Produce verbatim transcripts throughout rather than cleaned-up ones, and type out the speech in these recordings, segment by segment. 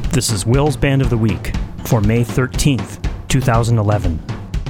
This is Will's Band of the Week for May thirteenth, twenty eleven.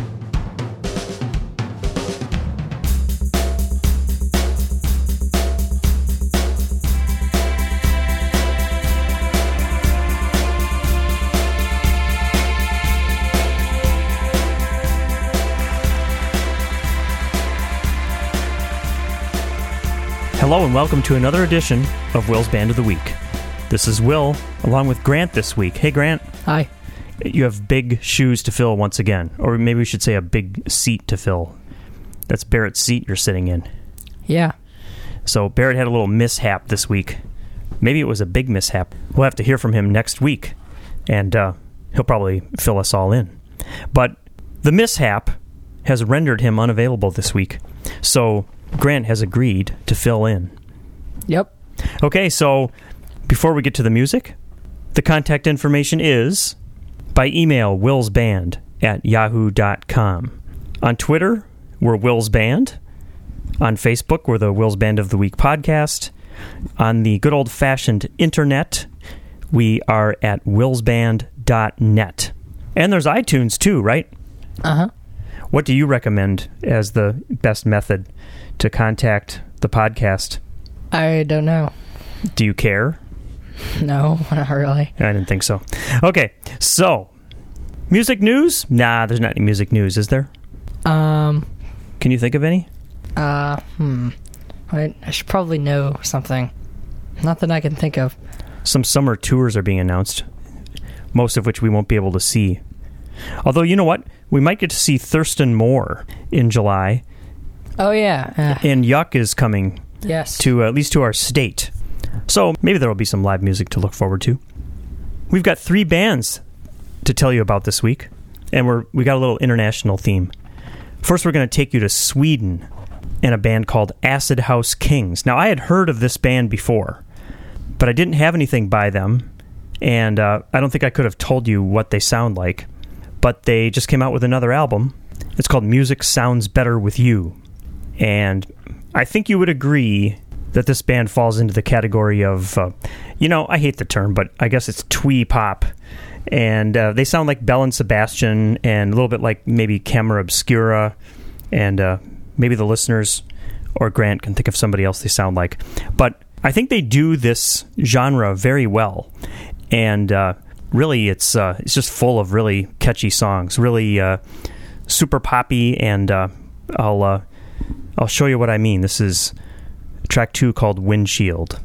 Hello and welcome to another edition of Will's Band of the Week. This is Will, along with Grant this week. Hey, Grant. Hi. You have big shoes to fill once again. Or maybe we should say a big seat to fill. That's Barrett's seat you're sitting in. Yeah. So Barrett had a little mishap this week. Maybe it was a big mishap. We'll have to hear from him next week. And uh, he'll probably fill us all in. But the mishap has rendered him unavailable this week. So Grant has agreed to fill in. Yep. Okay, so before we get to the music, the contact information is by email willsband at yahoo dot com. On Twitter, we're Will's Band. On Facebook, we're the Will's Band of the Week podcast. On the good old-fashioned internet, we are at willsband dot net. And there's iTunes too, right? Uh-huh. What do you recommend as the best method to contact the podcast? I don't know. Do you care? No, not really. I didn't think so. Okay, so, music news? Nah, there's not any music news, is there? Um, Can you think of any? uh, hmm. I, I should probably know something. Not that I can think of. Some summer tours are being announced, most of which we won't be able to see. Although, you know what? We might get to see Thurston Moore in July, Oh, yeah. Uh, and Yuck is coming yes. to, uh, at least to our state. So maybe there will be some live music to look forward to. We've got three bands to tell you about this week, and we're we got a little international theme. First, we're going to take you to Sweden and a band called Acid House Kings. Now, I had heard of this band before, but I didn't have anything by them, and uh, I don't think I could have told you what they sound like. But they just came out with another album. It's called Music Sounds Better With You. And I think you would agree that this band falls into the category of, uh, you know, I hate the term, but I guess it's twee pop. And uh, they sound like Belle and Sebastian and a little bit like maybe Camera Obscura. And uh, maybe the listeners or Grant can think of somebody else they sound like. But I think they do this genre very well. And uh, really, it's uh, it's just full of really catchy songs, really uh, super poppy. And uh, I'll uh, I'll show you what I mean. This is track two called Windshield.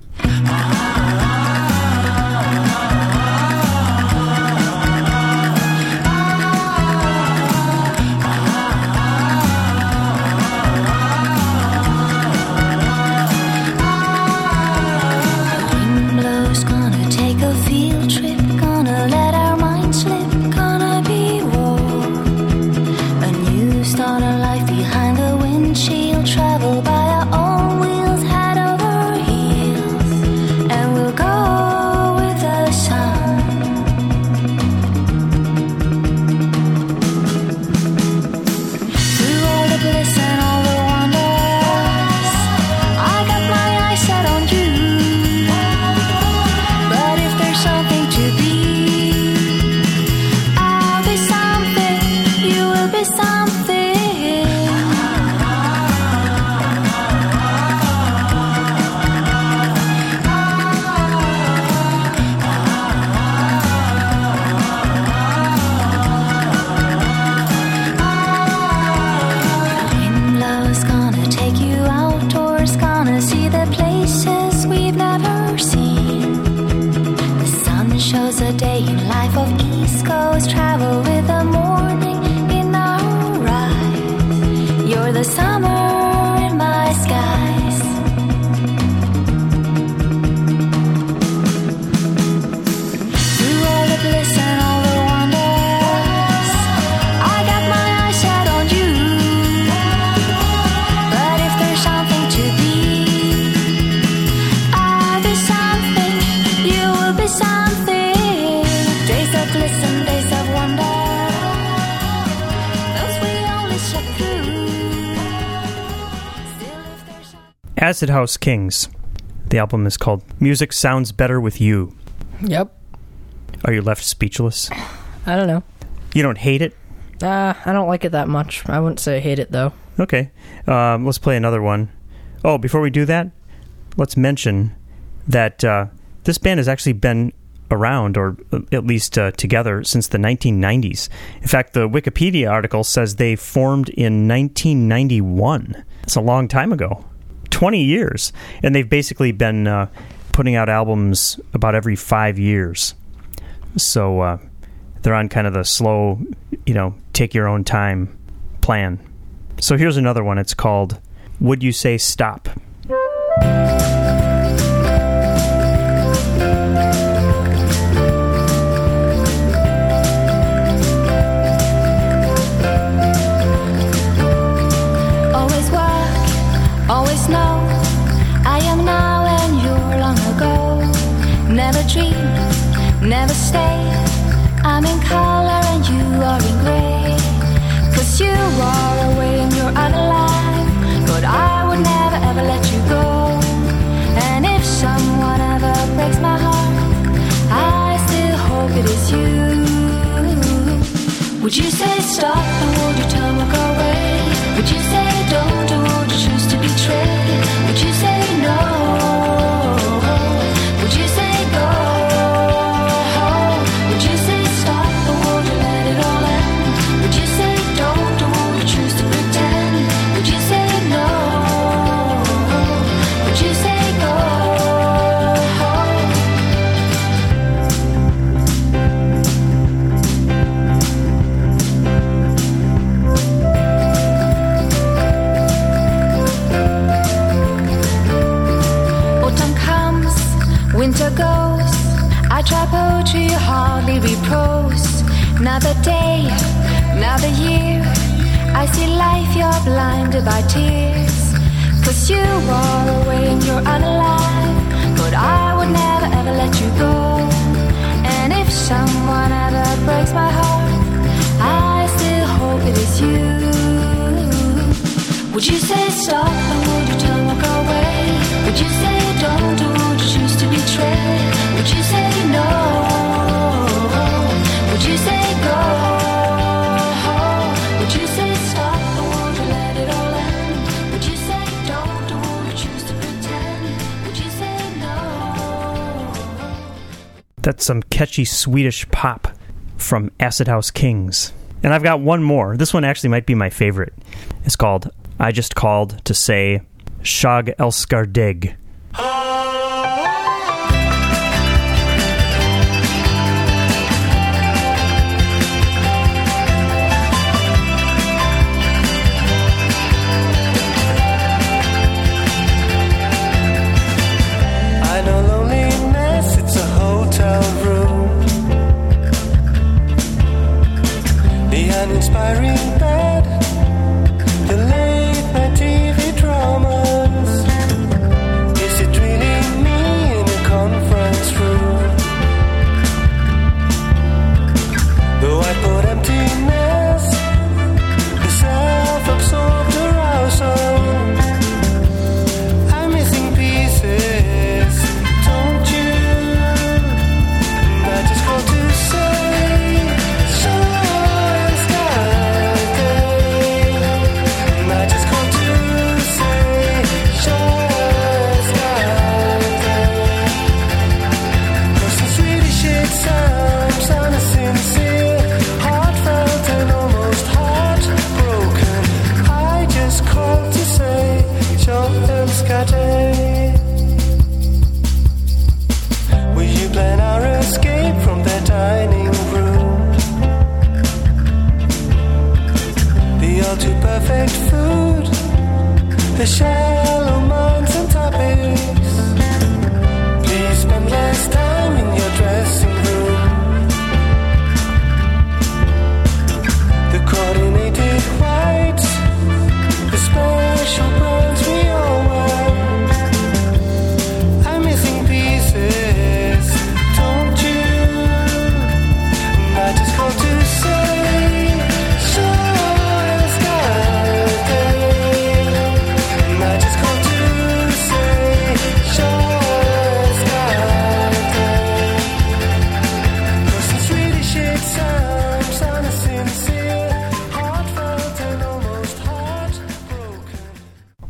Acid House Kings. The album is called Music Sounds Better With You. Yep. Are you left speechless? I don't know. You don't hate it? Uh, I don't like it that much. I wouldn't say I hate it, though. Okay. Um, let's play another one. Oh, before we do that, let's mention that uh, this band has actually been around, or at least uh, together, since the nineteen nineties. In fact, the Wikipedia article says they formed in nineteen ninety-one. That's a long time ago. twenty years. And they've basically been uh, putting out albums about every five years. So uh, they're on kind of the slow, you know, take your own time plan. So here's another one. It's called Would You Say Stop? Always work, always know I am now and you're long ago. Never dream, never stay. I'm in color and you are in gray. Cause you are away and you're alive, but I would never ever let you go. And if someone ever breaks my heart, I still hope it is you. Would you say stop or would you turn or go away? Would you say don't or would you choose to betray? Would you say no? Would you say go? Would you say stop or would you let it all end? Would you say don't or would you choose to pretend? Would you say no? Would you say go? Autumn comes, winter goes. I try poetry, you hardly reprose. Another day, another year. I see life, you're blinded by tears. Cause you are away and you're unalive, but I would never ever let you go. And if someone ever breaks my heart, I still hope it is you. Would you say stop or would you turn or go away? Would you say don't or would you choose to betray? Would you say no? Would you say go? Would you say stop or would you let it all end? Would you say don't or would you choose to pretend? Would you say no? That's some catchy Swedish pop from Acid House Kings. And I've got one more. This one actually might be my favorite. It's called I Just Called to Say Shag Elskar Dig. I know loneliness, it's a hotel room. The uninspiring bed, the late night T V dramas. Is it really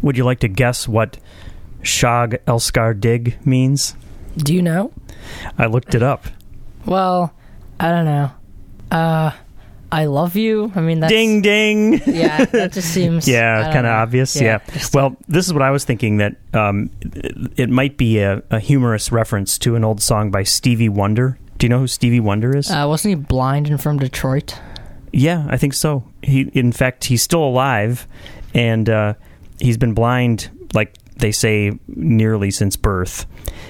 Would you like to guess what Shag Elskar Dig means? Do you know? I looked it up. Well, I don't know. Uh, I love you. I mean, that's... Ding, ding. Yeah, that just seems... yeah, kind of obvious. Yeah. yeah. Well, this is what I was thinking, that um, it, it might be a, a humorous reference to an old song by Stevie Wonder. Do you know who Stevie Wonder is? Uh, wasn't he blind and from Detroit? Yeah, I think so. He, in fact, he's still alive, and uh, he's been blind, like they say, nearly since birth.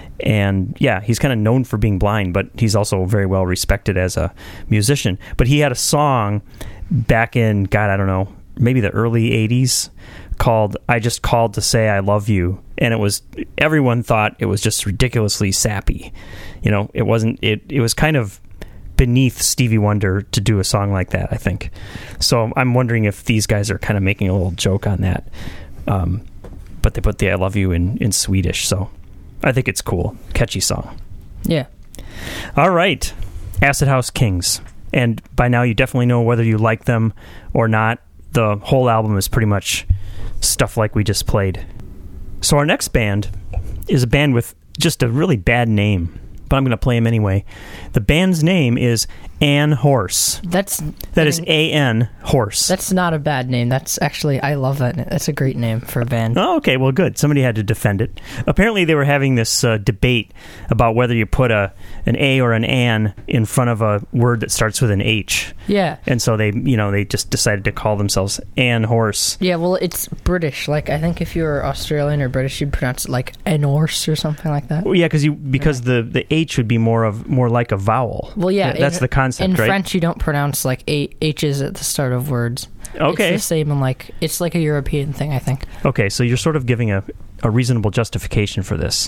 And yeah, he's kind of known for being blind, but he's also very well respected as a musician. But he had a song back in, God, I don't know, maybe the early eighties called I Just Called to Say I Love You. And it was, everyone thought it was just ridiculously sappy. You know, it wasn't, it, it was kind of beneath Stevie Wonder to do a song like that, I think. So I'm wondering if these guys are kind of making a little joke on that. Um, but they put the I love you in, in Swedish, so I think it's cool. Catchy song. Yeah. All right. Acid House Kings. And by now you definitely know whether you like them or not. The whole album is pretty much stuff like we just played. So our next band is a band with just a really bad name, but I'm going to play them anyway. The band's name is An Horse. That's that is A N Horse. That's not a bad name. That's actually, I love that. That's a great name for a band. Oh, okay. Well, good. Somebody had to defend it. Apparently, they were having this uh, debate about whether you put a an A or an an in front of a word that starts with an H. Yeah. And so they, you know, they just decided to call themselves An Horse. Yeah. Well, it's British. Like, I think if you were Australian or British, you'd pronounce it like an horse or something like that. Well, yeah, because you because yeah. the the H would be more of more like a vowel. Well, yeah. Th- that's in, the concept, in right? In French, you don't pronounce like a- H's at the start of words. Okay. It's the same in like, it's like a European thing, I think. Okay, so you're sort of giving a, a reasonable justification for this.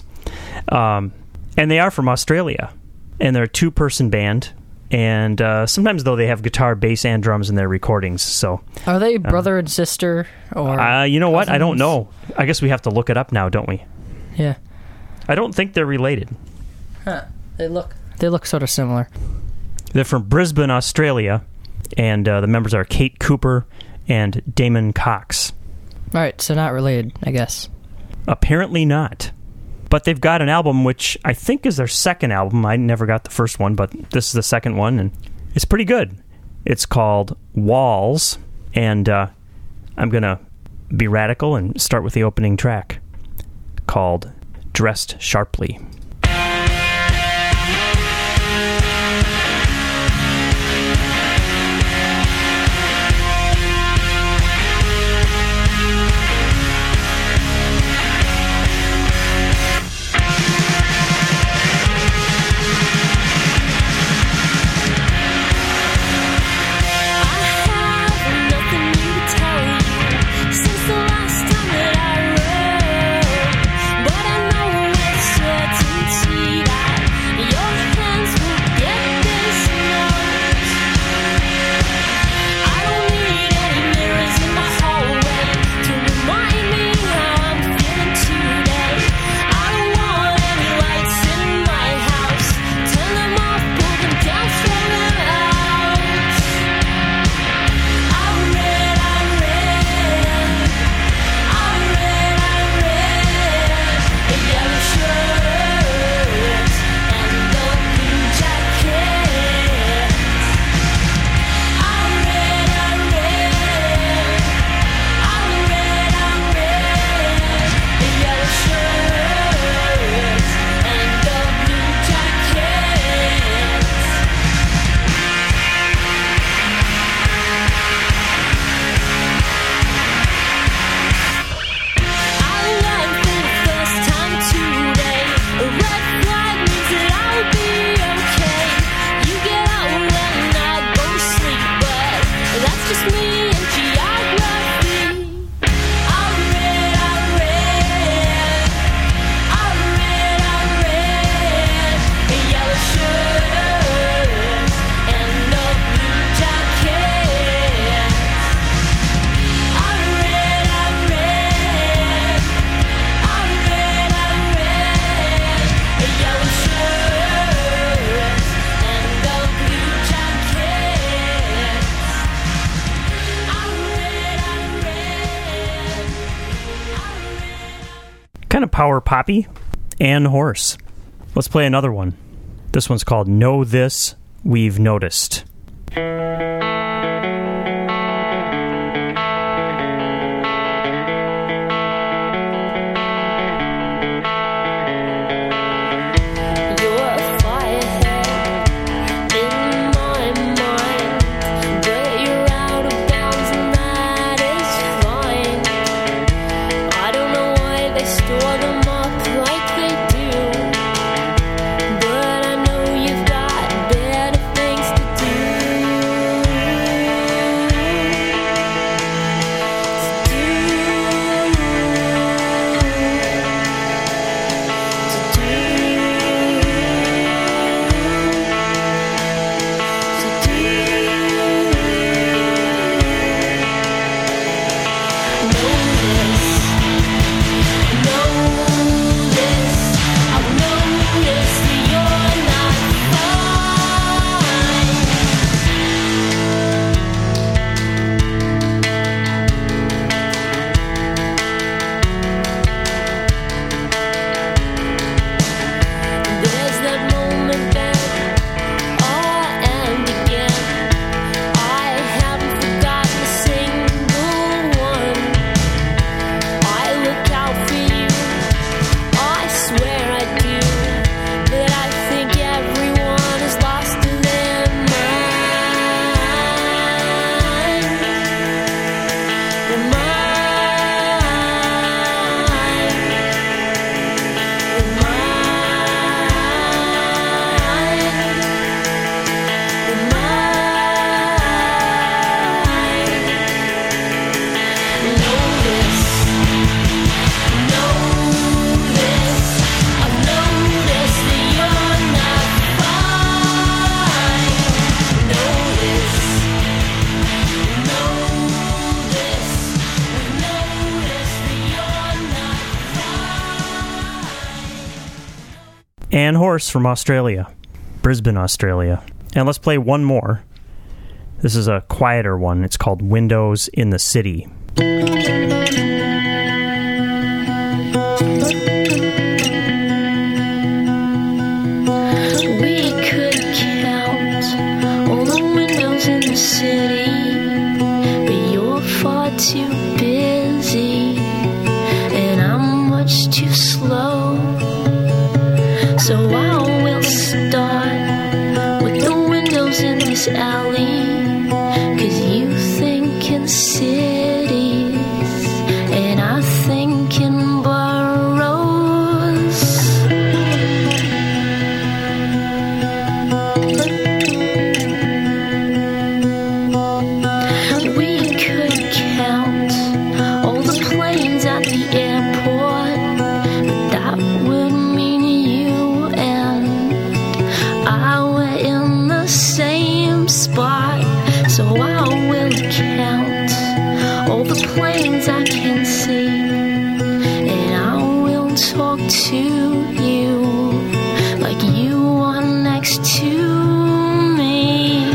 Um, and they are from Australia. And they're a two-person band. And uh, sometimes, though, they have guitar, bass, and drums in their recordings. So are they brother um, and sister? Or uh, you know cousins? what? I don't know. I guess we have to look it up now, don't we? Yeah. I don't think they're related. Huh. They look, they look sort of similar. They're from Brisbane, Australia, and uh, the members are Kate Cooper and Damon Cox. All right, so not related, I guess. Apparently not. But they've got an album, which I think is their second album. I never got the first one, but this is the second one, and it's pretty good. It's called Walls, and uh, I'm going to be radical and start with the opening track called Dressed Sharply. Since the last time that I wrote, but I know it's sure to kind of power poppy. Ann Horse. Let's play another one. This one's called Know This, We've Noticed. Ann Horse from Australia, Brisbane, Australia. And let's play one more. This is a quieter one. It's called Windows in the City. We could count all the windows in the city, but you're far too busy, and I'm much too slow. So I will start with the windows in this alley, 'cause you think in cities and I think in boroughs. We could count all the planes at the airport, but that would mean you and I were in the same spot. So I will count all the planes I can see, and I will talk to you like you are next to me.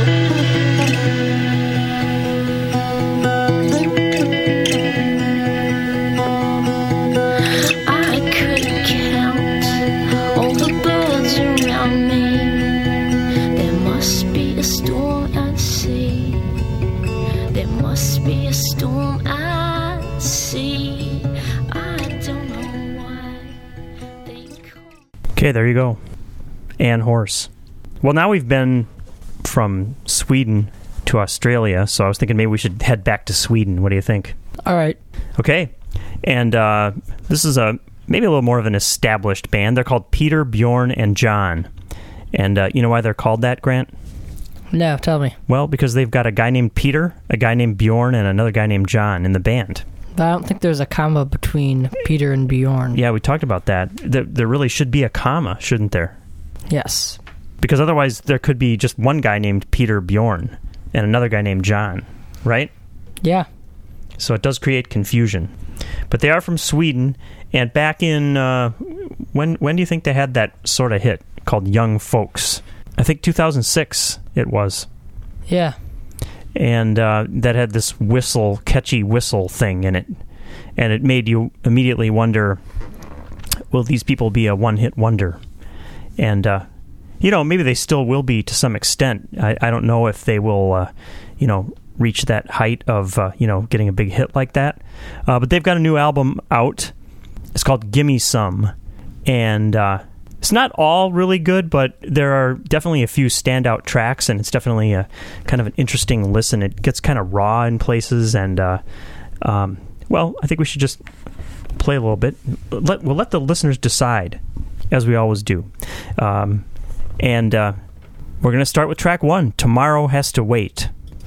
I could count all the birds around me. There must be a storm at sea. There must be a storm at sea. I don't know why they call. Okay, there you go. Ann Horse. Well, now we've been from Sweden to Australia, so I was thinking maybe we should head back to Sweden. What do you think? All right. Okay. And uh, this is a maybe a little more of an established band. They're called Peter, Bjorn, and John. And uh, you know why they're called that, Grant? No, tell me. Well, because they've got a guy named Peter, a guy named Bjorn, and another guy named John in the band. But I don't think there's a comma between Peter and Bjorn. Yeah, we talked about that. There, there really should be a comma, shouldn't there? Yes. Because otherwise there could be just one guy named Peter Bjorn and another guy named John, right? Yeah. So it does create confusion. But they are from Sweden, and back in, uh, when when do you think they had that sort of hit called Young Folks? I think two thousand six it was. Yeah. And uh, that had this whistle, catchy whistle thing in it. And it made you immediately wonder, will these people be a one-hit wonder? And, uh, you know, maybe they still will be to some extent. I, I don't know if they will, uh, you know, reach that height of, uh, you know, getting a big hit like that. Uh, but they've got a new album out. It's called Gimme Some. And uh, it's not all really good, but there are definitely a few standout tracks, and it's definitely a kind of an interesting listen. It gets kind of raw in places, and, uh, um, well, I think we should just play a little bit. Let, we'll let the listeners decide, as we always do. Um, and uh, we're going to start with track one, Tomorrow Has to Wait.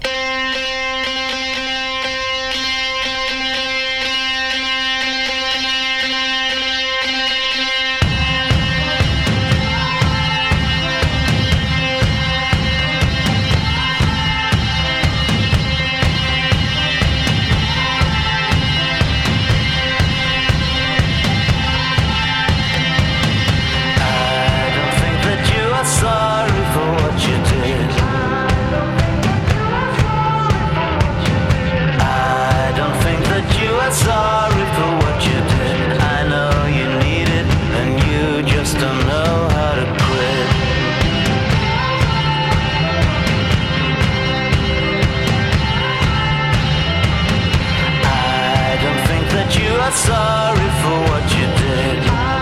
Sorry for what you did.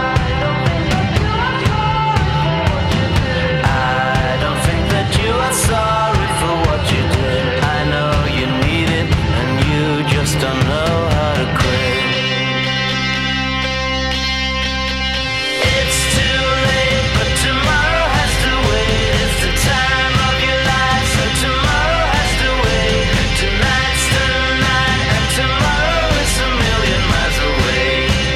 I don't think that you are sorry for what you did. I know you need it, and you just don't know how to quit. It's too late, but tomorrow has to wait. It's the time of your life, so tomorrow has to wait. Tonight's the night, and tomorrow is a million miles away.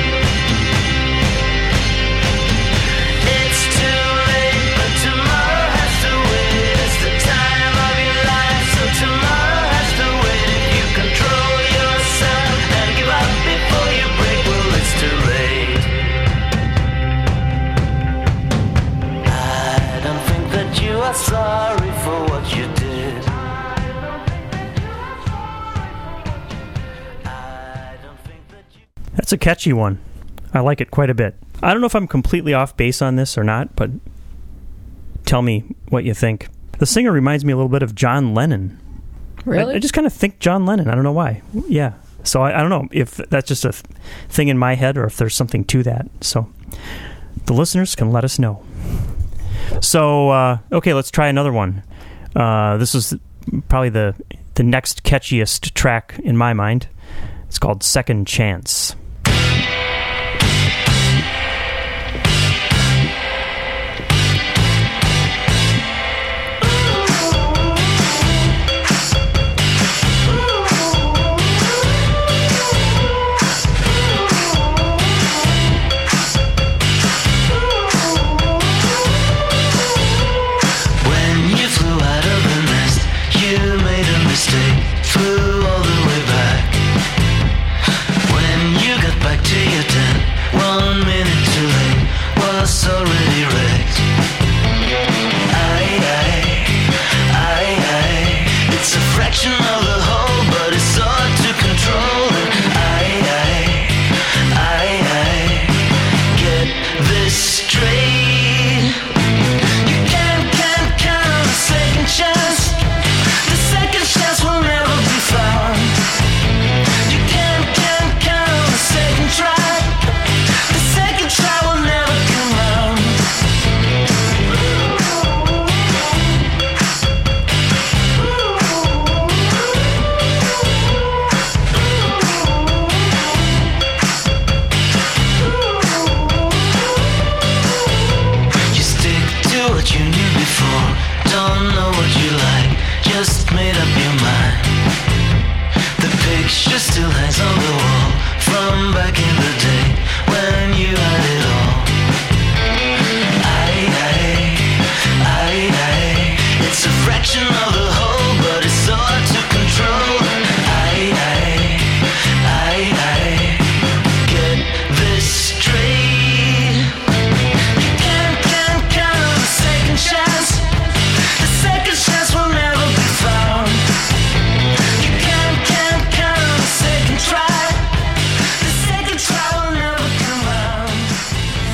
It's too late, but tomorrow has to wait. It's the time of your life, so tomorrow has to wait. If you control yourself and give up before you break, well, it's too late. I don't think that you are sorry for what you did. I don't think that you... That's a catchy one. I like it quite a bit. I don't know if I'm completely off base on this or not, but tell me what you think. The singer reminds me a little bit of John Lennon. Really? I, I just kind of think John Lennon. I don't know why. Yeah. So I, I don't know if that's just a th- thing in my head or if there's something to that. So the listeners can let us know. So, uh, okay, let's try another one. Uh, this is probably the the next catchiest track in my mind. It's called Second Chance. When you flew out of the nest, you made a mistake, flew all the way back. When you got back to your tent, one minute too late, was already wrecked. Aye, aye, aye, aye, it's a fraction of the whole, but it's hard to control it. Aye, aye, aye, aye, get this straight. You can't, can't count on a second chance. The second chance will never be found. You can't, can't count on a second try. The second try will never come round. You stick to what you knew before. Don't know what you like, just made up your mind. The picture still hangs on the wall from back in the day when you had it all. Aye, aye, aye, aye, it's a fraction of the whole, but it's hard to control. Aye, aye, aye, aye, get this straight. You can't, can't count on a second chance. The second chance will never be found. You can't, can't count on a second try. The second try will never come round.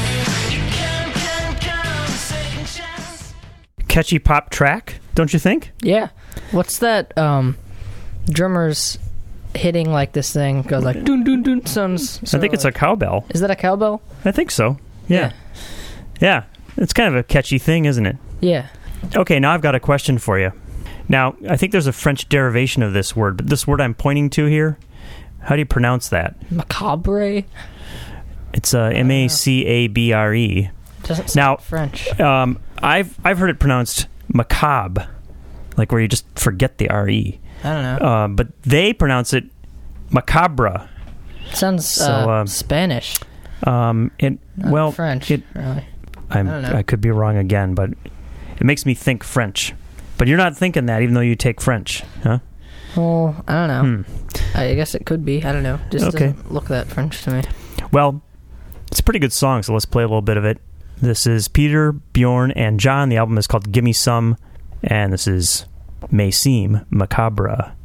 catchy pop track, don't you think? Yeah. What's that? Um, drummers hitting like this thing goes like dun dun dun. Sounds. I think it's like, a cowbell. Is that a cowbell? I think so. Yeah. yeah. Yeah. It's kind of a catchy thing, isn't it? Yeah. Okay, now I've got a question for you. Now, I think there's a French derivation of this word, but this word I'm pointing to here, how do you pronounce that? Macabre? It's uh, M A C A B R E. Doesn't sound Now, French. Um, I've I've heard it pronounced macabre, like where you just forget the R E. I don't know. Uh, but they pronounce it macabre. Sounds so, uh, um, Spanish. Um, it Not well, French. It, really. I'm, I don't know. I could be wrong again, but it makes me think French. But you're not thinking that, even though you take French, huh? Well, I don't know. Hmm. I guess it could be. I don't know. Just Okay. doesn't look that French to me. Well, it's a pretty good song, so let's play a little bit of it. This is Peter, Bjorn, and John. The album is called Gimme Some, and this is May Seem Macabre.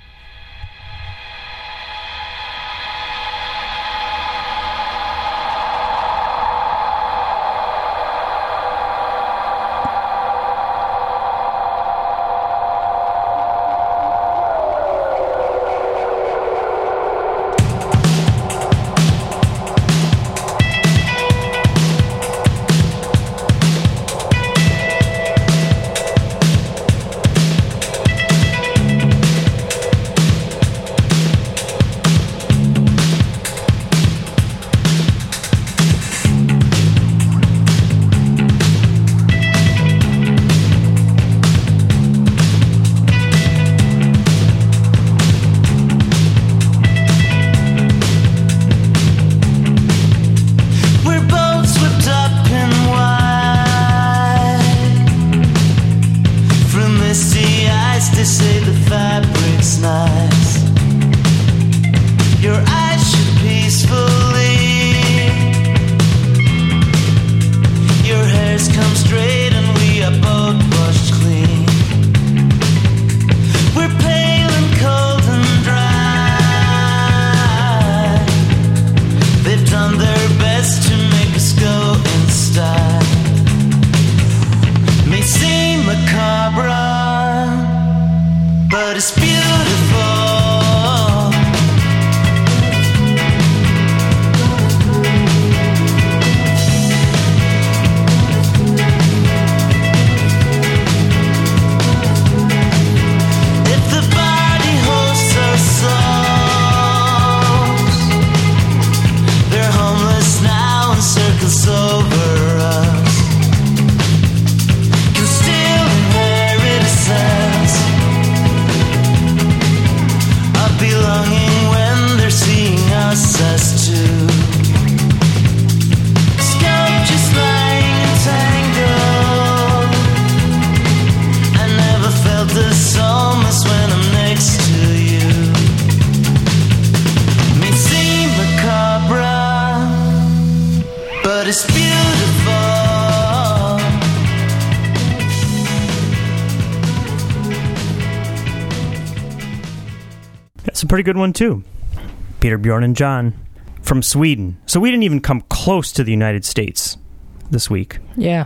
That's a pretty good one, too. Peter, Bjorn, and John from Sweden. So we didn't even come close to the United States this week. Yeah.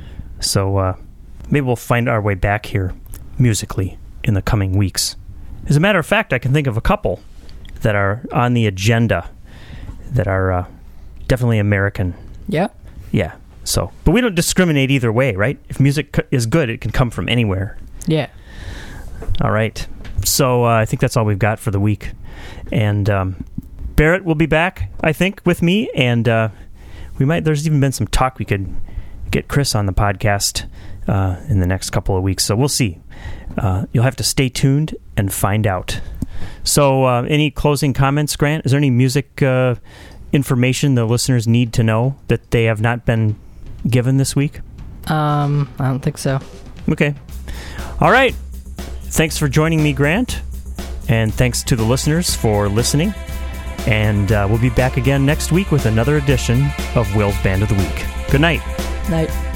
So uh, maybe we'll find our way back here musically in the coming weeks. As a matter of fact, I can think of a couple that are on the agenda that are uh, definitely American. Yeah. Yeah. So, but we don't discriminate either way, right? If music c- is good, it can come from anywhere. Yeah. All right. So uh, I think that's all we've got for the week. And um, Barrett will be back, I think, with me. And uh, we might. There's even been some talk we could get Chris on the podcast uh, in the next couple of weeks. So we'll see. Uh, you'll have to stay tuned and find out. So uh, any closing comments, Grant? Is there any music uh, information the listeners need to know that they have not been given this week? Um, I don't think so. Okay. All right. Thanks for joining me, Grant. And thanks to the listeners for listening. And uh, we'll be back again next week with another edition of Will's Band of the Week. Good night. Night.